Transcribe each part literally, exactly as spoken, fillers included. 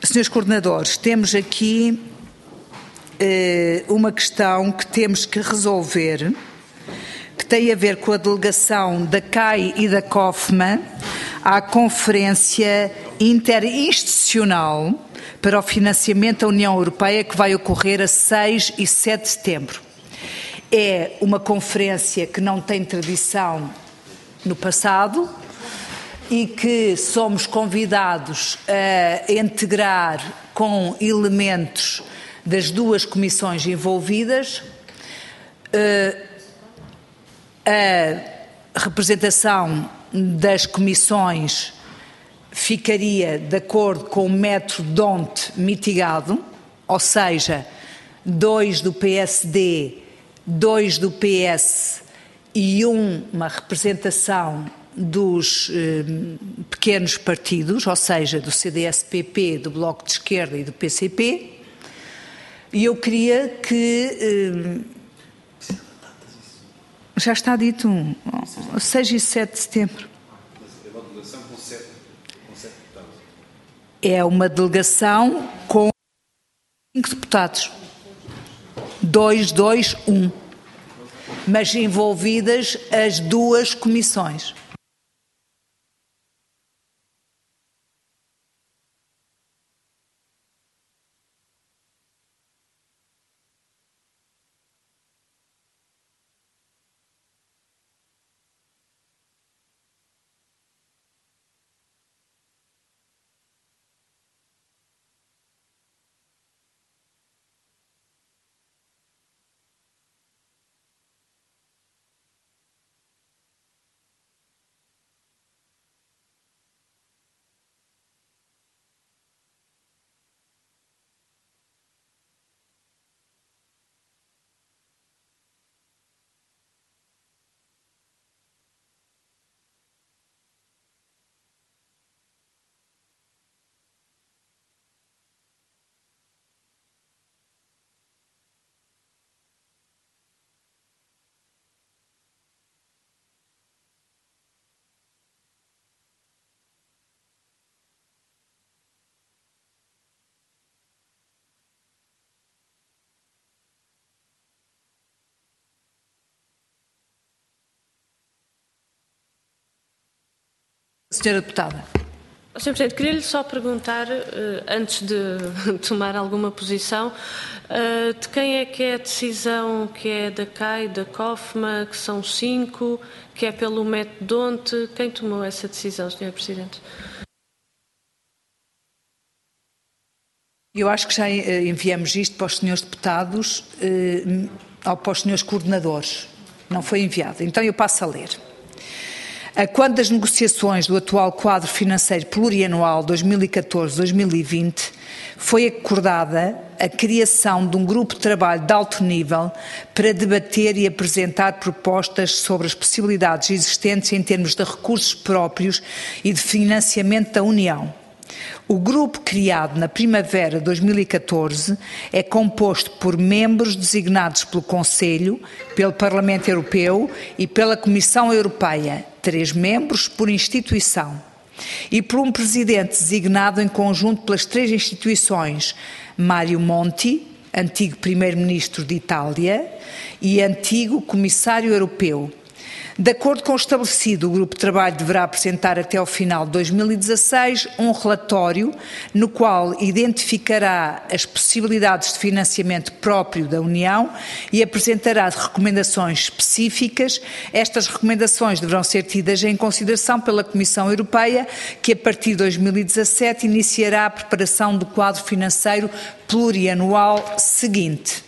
senhores coordenadores, temos aqui eh, uma questão que temos que resolver, que tem a ver com a delegação da C A I e da COFMA à Conferência Interinstitucional para o Financiamento da União Europeia, que vai ocorrer a seis e sete de setembro. É uma conferência que não tem tradição no passado e que somos convidados a integrar com elementos das duas comissões envolvidas. A representação das comissões ficaria de acordo com o método D O N T mitigado, ou seja, dois do P S D, dois do P S e um, uma representação dos eh, pequenos partidos, ou seja, do C D S P P, do Bloco de Esquerda e do P C P. E eu queria que... Eh, já está dito, seis e sete de setembro. É uma delegação com cinco deputados. Dois, dois, um. Mas envolvidas as duas comissões. Senhora Deputada. senhor Presidente, queria-lhe só perguntar, antes de tomar alguma posição, de quem é que é a decisão que é da C A I, da COFMA, que são cinco, que é pelo método D O N T? Quem tomou essa decisão, senhor Presidente? Eu acho que já enviamos isto para os senhores deputados ou para os senhores coordenadores. Não foi enviado. Então eu passo a ler. Quando das negociações do atual quadro financeiro plurianual dois mil e catorze a dois mil e vinte, foi acordada a criação de um grupo de trabalho de alto nível para debater e apresentar propostas sobre as possibilidades existentes em termos de recursos próprios e de financiamento da União. O grupo criado na primavera de dois mil e catorze é composto por membros designados pelo Conselho, pelo Parlamento Europeu e pela Comissão Europeia, três membros por instituição, e por um presidente designado em conjunto pelas três instituições, Mario Monti, antigo primeiro-ministro de Itália e antigo comissário europeu. De acordo com o estabelecido, o grupo de trabalho deverá apresentar até ao final de dois mil e dezasseis um relatório no qual identificará as possibilidades de financiamento próprio da União e apresentará recomendações específicas. Estas recomendações deverão ser tidas em consideração pela Comissão Europeia, que a partir de dois mil e dezassete iniciará a preparação do quadro financeiro plurianual seguinte.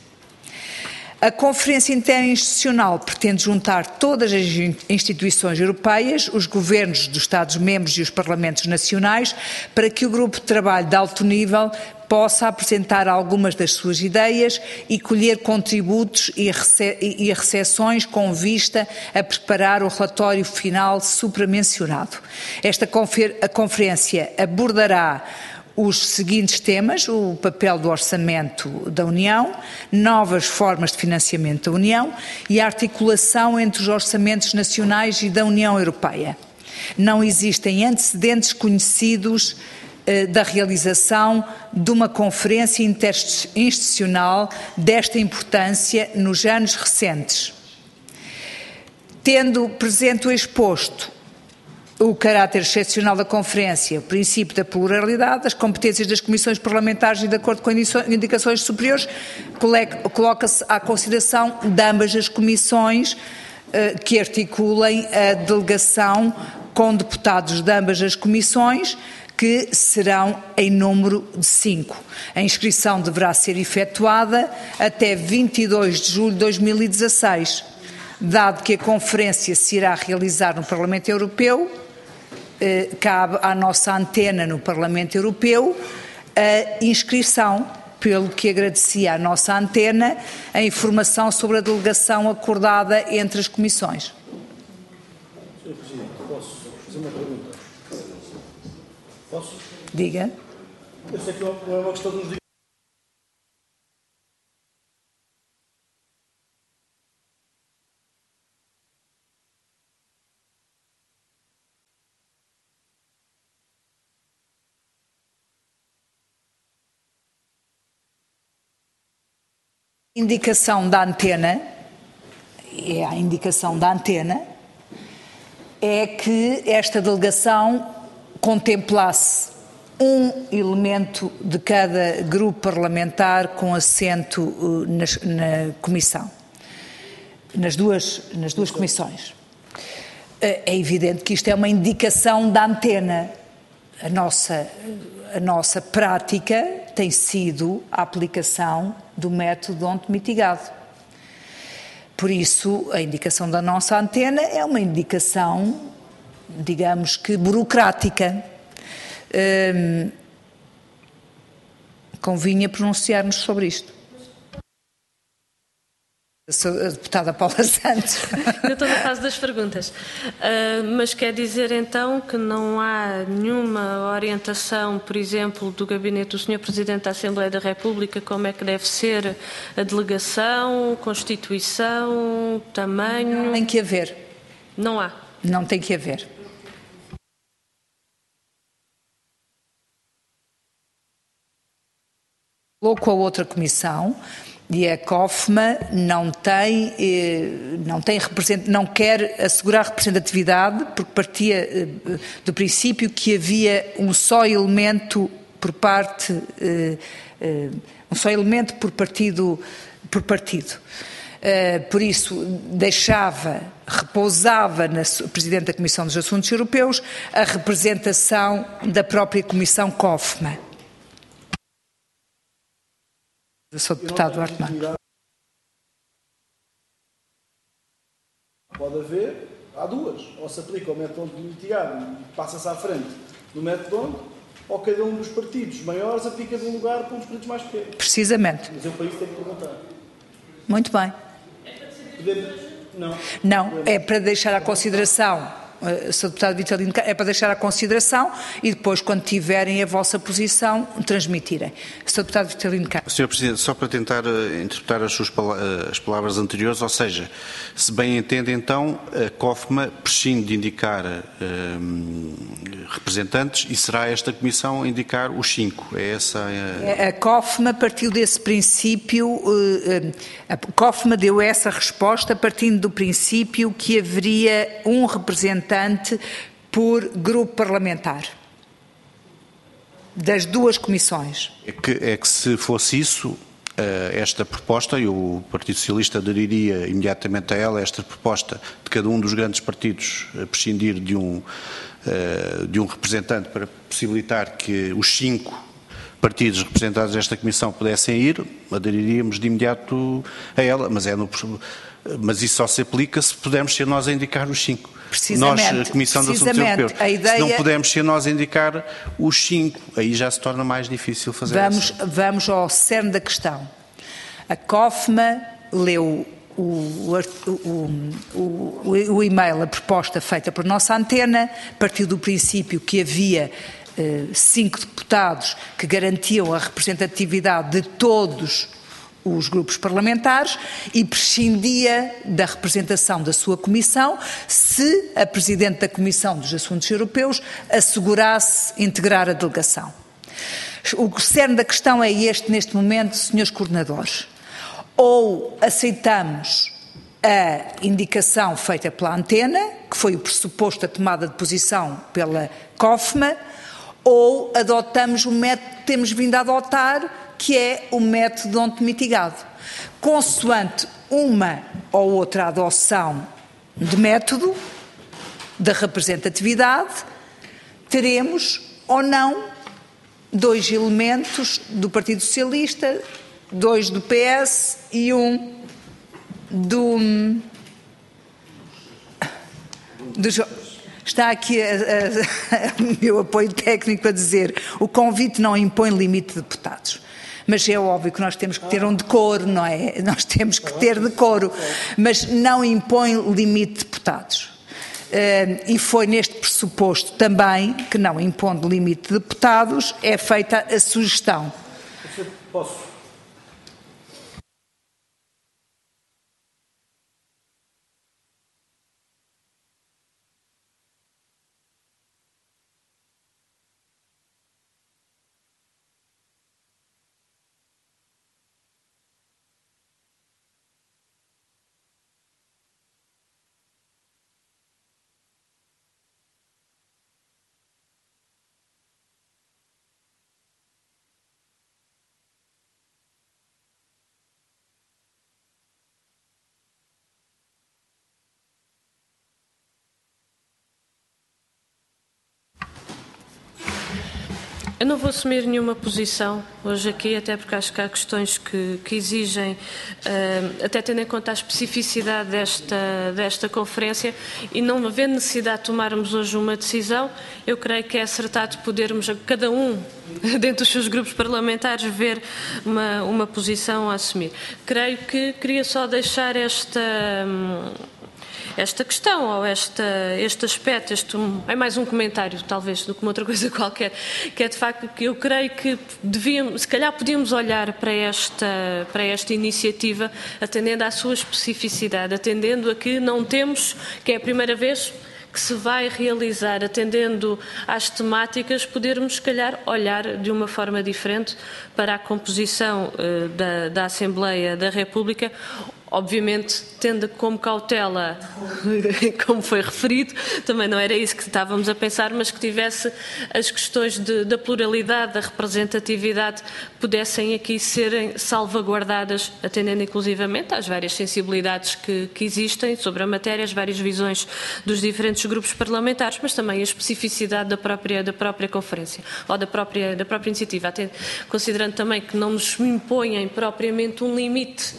A Conferência Interinstitucional pretende juntar todas as instituições europeias, os governos dos Estados-membros e os parlamentos nacionais, para que o grupo de trabalho de alto nível possa apresentar algumas das suas ideias e colher contributos e recepções com vista a preparar o relatório final supramencionado. Esta conferência abordará os seguintes temas: o papel do orçamento da União, novas formas de financiamento da União e a articulação entre os orçamentos nacionais e da União Europeia. Não existem antecedentes conhecidos da realização de uma conferência interinstitucional desta importância nos anos recentes. Tendo presente o exposto, o caráter excepcional da conferência, o princípio da pluralidade, as competências das comissões parlamentares e de acordo com indicações superiores, coloca-se à consideração de ambas as comissões que articulem a delegação com deputados de ambas as comissões, que serão em número de cinco. A inscrição deverá ser efetuada até vinte e dois de julho de dois mil e dezasseis. Dado que a conferência se irá realizar no Parlamento Europeu, eh, cabe à nossa antena no Parlamento Europeu a inscrição, pelo que agradecia à nossa antena a informação sobre a delegação acordada entre as comissões. senhor Presidente, posso fazer uma pergunta? Posso? Diga. Eu sei que não é uma questão de nos dizer. Indicação da antena, é a indicação da antena, é que esta delegação contemplasse um elemento de cada grupo parlamentar com assento uh, nas, na comissão, nas duas, nas duas comissões. Uh, é evidente que isto é uma indicação da antena. A nossa, a nossa prática tem sido a aplicação do método onde mitigado. Por isso, a indicação da nossa antena é uma indicação, digamos que burocrática. Hum, convinha pronunciar-nos sobre isto. Sou a deputada Paula Santos. Eu estou na fase das perguntas, uh, mas quer dizer então que não há nenhuma orientação, por exemplo, do gabinete do senhor Presidente da Assembleia da República, como é que deve ser a delegação, constituição, tamanho? Tem que haver. Não há? Não tem que haver. Falou com a outra comissão e a COFMA não tem, não tem não quer assegurar representatividade porque partia do princípio que havia um só elemento por parte, um só elemento por partido, por partido. Por isso deixava, repousava na Presidente da Comissão dos Assuntos Europeus a representação da própria Comissão COFMA. Eu sou deputado Duarte Marques. Pode haver, há duas. Ou se aplica o método de mitigar e passa-se à frente do método onde, ou cada um dos partidos maiores aplica de um lugar para um dos partidos mais pequenos. Precisamente. Mas eu para isso tenho que perguntar. Muito bem. Podemos? Não. Não, é para deixar à consideração. senhor Deputado Vitalino, é para deixar à consideração e depois, quando tiverem a vossa posição, transmitirem. senhor Deputado Vitalino Carlos. senhor Presidente, só para tentar uh, interpretar as suas pala as palavras anteriores, ou seja, se bem entende, então, a COFMA prescinde de indicar uh, representantes e será esta Comissão a indicar os cinco. É essa a... A COFMA partiu desse princípio, uh, a COFMA deu essa resposta partindo do princípio que haveria um representante por grupo parlamentar das duas comissões. É que, é que se fosse isso, esta proposta, e o Partido Socialista aderiria imediatamente a ela, esta proposta de cada um dos grandes partidos prescindir de um, de um representante para possibilitar que os cinco partidos representados nesta Comissão pudessem ir, aderiríamos de imediato a ela, mas, é no, mas isso só se aplica se pudermos ser nós a indicar os cinco. Nós, a Comissão de Assuntos Europeus, ideia... se não pudermos ser nós a indicar os cinco, aí já se torna mais difícil fazer vamos, essa. Vamos ao cerne da questão. A COFMA leu o, o, o, o, o e-mail, a proposta feita por nossa antena, partiu do princípio que havia eh, cinco deputados que garantiam a representatividade de todos os grupos parlamentares e prescindia da representação da sua comissão se a Presidente da Comissão dos Assuntos Europeus assegurasse integrar a delegação. O cerne da questão é este neste momento, senhores coordenadores. Ou aceitamos a indicação feita pela Antena, que foi o pressuposto da tomada de posição pela COFMA, ou adotamos o método que temos vindo a adotar, que é o método ontem mitigado. Consoante uma ou outra adoção de método, da representatividade, teremos ou não dois elementos do Partido Socialista, dois do P S e um do, do está aqui o meu apoio técnico a dizer o convite não impõe limite de deputados, mas é óbvio que nós temos que ter um decoro, não é? Nós temos que ter decoro, mas não impõe limite de deputados. Uh, e foi neste pressuposto também, que não impondo limite de deputados, é feita a sugestão. Posso? Eu não vou assumir nenhuma posição hoje aqui, até porque acho que há questões que, que exigem, uh, até tendo em conta a especificidade desta, desta conferência, e não havendo necessidade de tomarmos hoje uma decisão, eu creio que é acertado podermos, cada um, dentro dos seus grupos parlamentares, ver uma, uma posição a assumir. Creio que queria só deixar esta... Um, esta questão, ou esta, este aspecto, este, é mais um comentário talvez do que uma outra coisa qualquer, que é de facto que eu creio que devíamos, se calhar podíamos olhar para esta, para esta iniciativa atendendo à sua especificidade, atendendo a que não temos, que é a primeira vez que se vai realizar, atendendo às temáticas, podermos, se calhar, olhar de uma forma diferente para a composição uh, da, da Assembleia da República, obviamente tendo como cautela, como foi referido, também não era isso que estávamos a pensar, mas que tivesse as questões de, da pluralidade, da representatividade, pudessem aqui serem salvaguardadas, atendendo inclusivamente às várias sensibilidades que, que existem sobre a matéria, as várias visões dos diferentes grupos parlamentares, mas também a especificidade da própria, da própria conferência, ou da própria, da própria iniciativa, até considerando também que não nos impõem propriamente um limite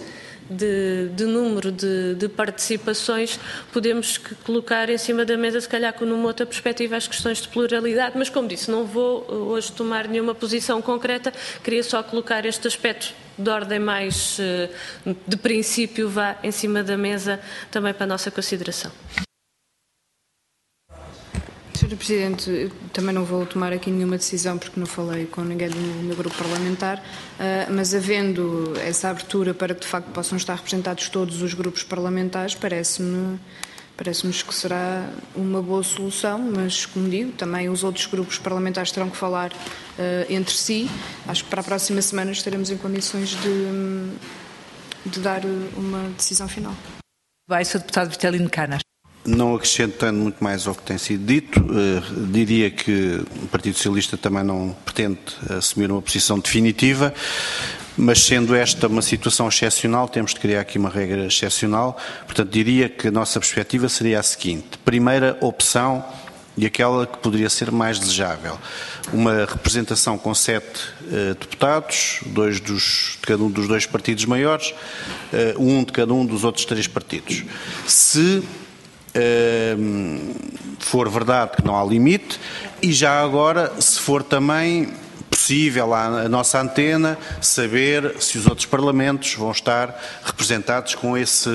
De, de número de, de participações, podemos colocar em cima da mesa, se calhar com numa outra perspectiva, as questões de pluralidade, mas como disse, não vou hoje tomar nenhuma posição concreta, queria só colocar este aspecto de ordem mais de princípio, vá em cima da mesa também para a nossa consideração. senhor Presidente, eu também não vou tomar aqui nenhuma decisão porque não falei com ninguém do meu grupo parlamentar, mas havendo essa abertura para que de facto possam estar representados todos os grupos parlamentares, parece-me parece-nos que será uma boa solução, mas como digo, também os outros grupos parlamentares terão que falar entre si. Acho que para a próxima semana estaremos em condições de, de dar uma decisão final. Vai, senhor Deputado Vitalino Canas. Não acrescentando muito mais ao que tem sido dito, eh, diria que o Partido Socialista também não pretende assumir uma posição definitiva, mas sendo esta uma situação excepcional, temos de criar aqui uma regra excepcional, portanto diria que a nossa perspectiva seria a seguinte: primeira opção, e aquela que poderia ser mais desejável, uma representação com sete uh, deputados, dois dos, de cada um dos dois partidos maiores, uh, um de cada um dos outros três partidos. Se Uh, for verdade que não há limite, e já agora, se for também possível à nossa antena saber se os outros parlamentos vão estar representados com, esse,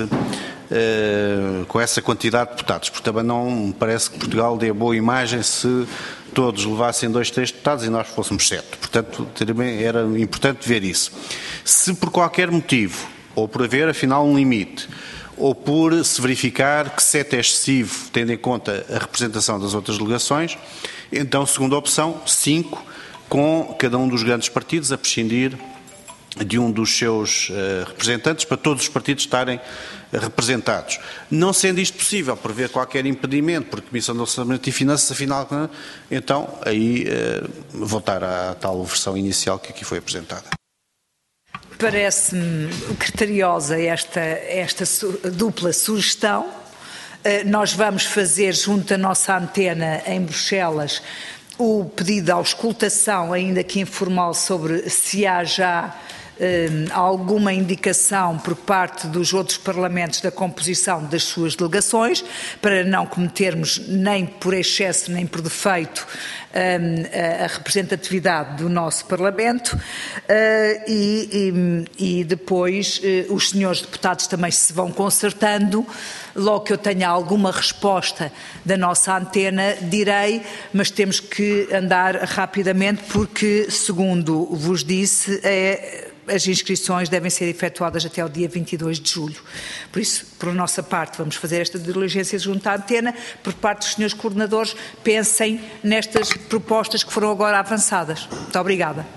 uh, com essa quantidade de deputados, porque também não me parece que Portugal dê boa imagem se todos levassem dois, três deputados e nós fôssemos sete. Portanto, também era importante ver isso. Se por qualquer motivo, ou por haver afinal um limite, ou por se verificar que sete é excessivo, tendo em conta a representação das outras delegações, então, segunda opção, cinco, com cada um dos grandes partidos a prescindir de um dos seus uh, representantes, para todos os partidos estarem uh, representados. Não sendo isto possível, por haver qualquer impedimento, por Comissão de Orçamento e Finanças, afinal, então, aí uh, voltar à tal versão inicial que aqui foi apresentada. Parece-me criteriosa esta, esta su- dupla sugestão. Uh, nós vamos fazer, junto à nossa antena em Bruxelas, o pedido de auscultação, ainda que informal, sobre se há já Uh, alguma indicação por parte dos outros parlamentos da composição das suas delegações, para não cometermos nem por excesso nem por defeito uh, a representatividade do nosso Parlamento, uh, e, e, e depois uh, os senhores deputados também se vão concertando. Logo que eu tenha alguma resposta da nossa antena, direi, mas temos que andar rapidamente porque, segundo vos disse, é as inscrições devem ser efetuadas até o dia vinte e dois de julho. Por isso, por nossa parte, vamos fazer esta diligência junto à antena. Por parte dos senhores coordenadores, pensem nestas propostas que foram agora avançadas. Muito obrigada.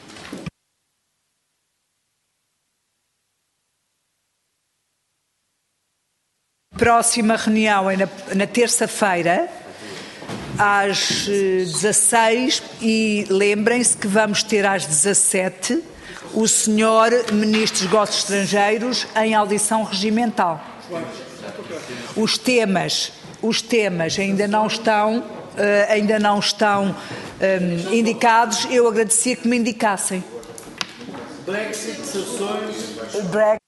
Próxima reunião é na, na terça-feira, às dezasseis, e lembrem-se que vamos ter às dezassete o senhor Ministro dos Negócios Estrangeiros em audição regimental. Os temas, os temas ainda não estão, uh, ainda não estão um, indicados. Eu agradecia que me indicassem. Brexit, sanções. Brexit.